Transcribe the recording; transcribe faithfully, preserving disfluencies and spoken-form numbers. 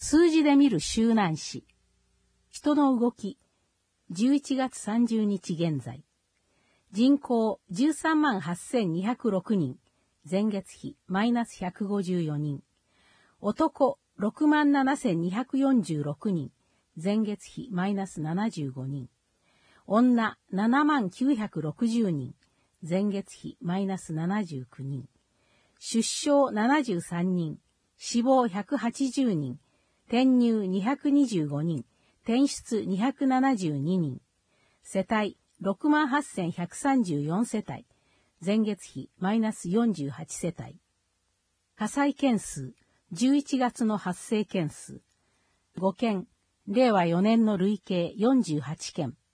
数字で見る周南市。人の動き。じゅういちがつさんじゅうにち現在。人口じゅうさんまんはっせんにひゃくろくにん。前月比マイナスひゃくごじゅうよにん。男ろくまんななせんにひゃくよんじゅうろくにん。前月比マイナスななじゅうごにん。女ななまんきゅうひゃくろくじゅうにん。前月比マイナスななじゅうきゅうにん。出生ななじゅうさんにん。死亡ひゃくはちじゅうにん。転入にひゃくにじゅうごにん。転出にひゃくななじゅうににん。世帯ろくまんはっせんひゃくさんじゅうよんせたい。前月比マイナスよんじゅうはちせたい。火災件数、じゅういちがつの発生件数。ごけん、れいわよねんの累計よんじゅうはちけん。